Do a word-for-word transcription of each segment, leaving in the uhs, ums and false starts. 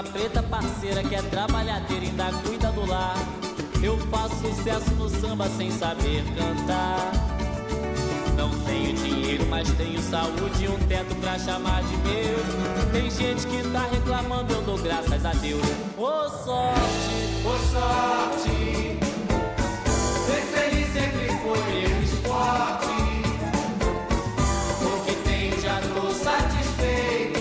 preta parceira que é trabalhadeira e ainda cuida do lar. Eu faço sucesso no samba sem saber cantar. Não tenho dinheiro, mas tenho saúde e um teto pra chamar de meu. Tem gente que tá reclamando, eu dou graças a Deus. Ô sorte, Ô sorte, ser feliz sempre foi meu esporte. O que tenho já tô satisfeito,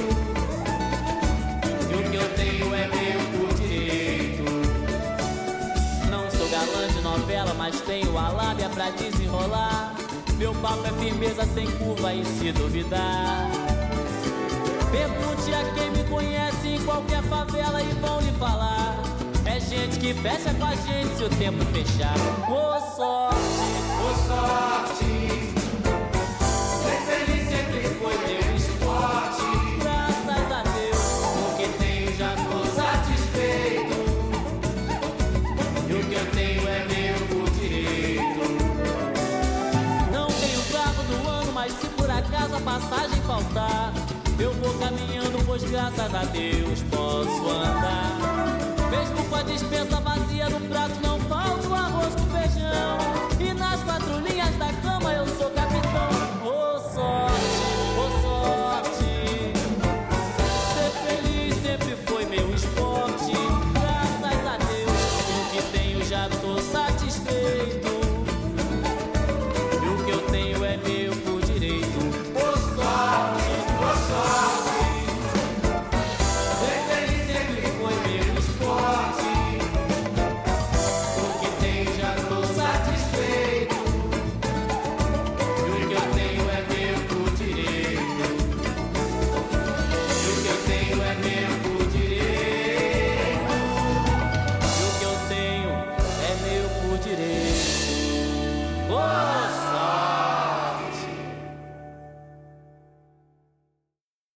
e o que eu tenho é meu por direito. não sou galã de novela, mas tenho a lábia pra desenrolar. Meu papo é firmeza sem curva e se duvidar, pergunte a quem me conhece em qualquer favela e vão lhe falar. É gente que fecha com a gente se o tempo fechar. Ô sorte, Ô sorte, ser feliz sempre foi meu esporte. graças a Deus. O que tenho já tô satisfeito, e o que eu tenho é meu por direito. Não tenho carro do ano, mas se por acaso a passagem faltar, eu vou caminhando, pois graças a Deus posso andar. Mesmo com a despensa vazia no prato, não falta o arroz com feijão. E nas quatro linhas da cama eu sou capitão. Ô sorte, ô sorte, ser feliz sempre foi meu esporte. Graças a Deus, o que tenho já tô satisfeito, e o que eu tenho é meu por direito. Ô sorte, ô sorte, ser feliz sempre foi meu esporte. O que tenho já tô satisfeito, e o que eu tenho é meu por direito. E o que eu tenho é meu